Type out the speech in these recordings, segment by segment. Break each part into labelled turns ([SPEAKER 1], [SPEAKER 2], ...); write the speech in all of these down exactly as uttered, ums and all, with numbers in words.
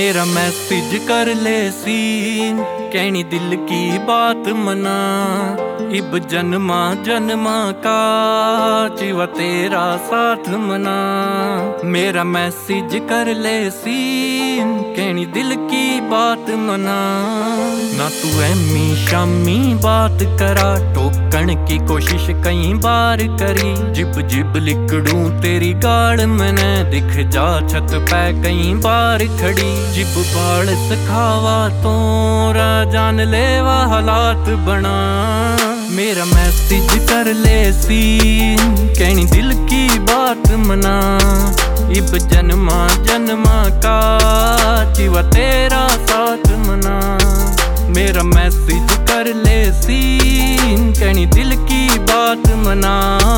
[SPEAKER 1] मेरा मैसेज कर ले सीन, कहनी दिल की बात मना। इब जन्मा जन्मा का जीवा तेरा साथ मना। मेरा मैसेज कर ले सीन, कहनी दिल की बात मना। ना तू एमी शामी बात करा, टोकन की कोशिश कई बार करी। जिब जिब लिकड़ू तेरी गाड़ मैंने दिख जा छत पे कई बार खड़ी। जिब बाल सखावा तो जान लेवा हालात बना। मेरा मैसेज कर ले सीन, कहनी दिल की बात मना। इब जन्मा जन्मा का जीवा तेरा साथ मना। मेरा मैसेज कर ले सीन, कहनी दिल की बात मना।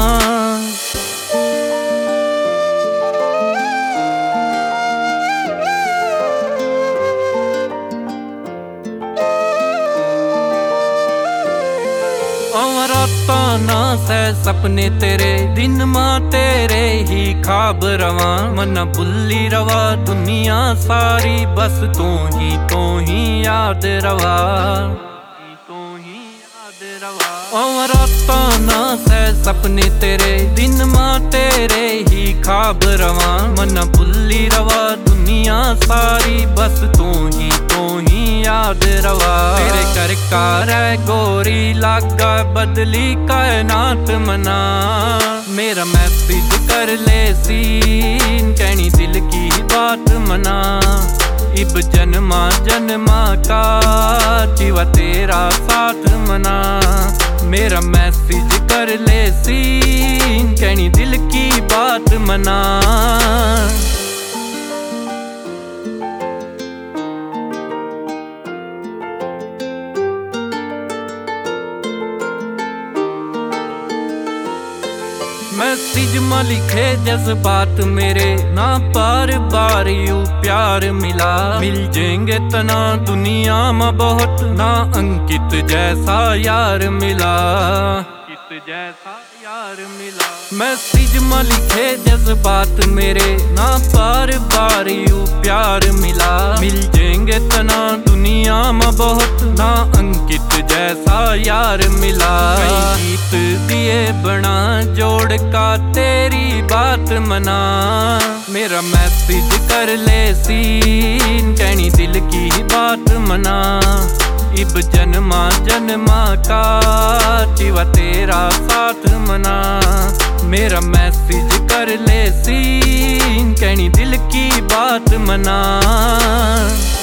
[SPEAKER 1] राता ना से सपने तेरे, दिन माँ तेरे ही खाब रवा। मना बुल्ली रवा दुनिया सारी, बस तू ही तू ही याद रवा। तू ही याद रवा। ओ राता ना से सपने तेरे, दिन माँ तेरे ही खाब रवा। मना बुल्ली रवा दुनिया सारी, बस तू ही तू ही याद रवा। तेरे कर कार गोरी लागा बदली कायनात मना। मेरा मैसेज कर ले सीन, कहनी दिल की बात मना। इब जन्मा जन्मा का जीवा तेरा साथ मना। मेरा मैसेज कर ले सीन, कहनी दिल की बात मना। मैसेज में लिखे जज्बात मेरे, ना बार बार यूं प्यार मिला। मिल जाएंगे तना दुनिया में बहुत, ना अंकित जैसा यार मिला। अंकित जैसा यार मिला। मैसेज में लिखे जज्बात मेरे, ना बार बार यूं प्यार मिला। मिल जाएंगे तना दुनिया में बहुत, ना अंकित जैसा यार मिला। कई गीत दिए बना जोड़ का तेरी बात मना। मेरा मैसेज कर ले सीन, कहनी दिल की बात मना। इब जन्मा जन्मा का जीवा तेरा साथ मना। मेरा मैसेज कर ले सीन, कहनी दिल की बात मना।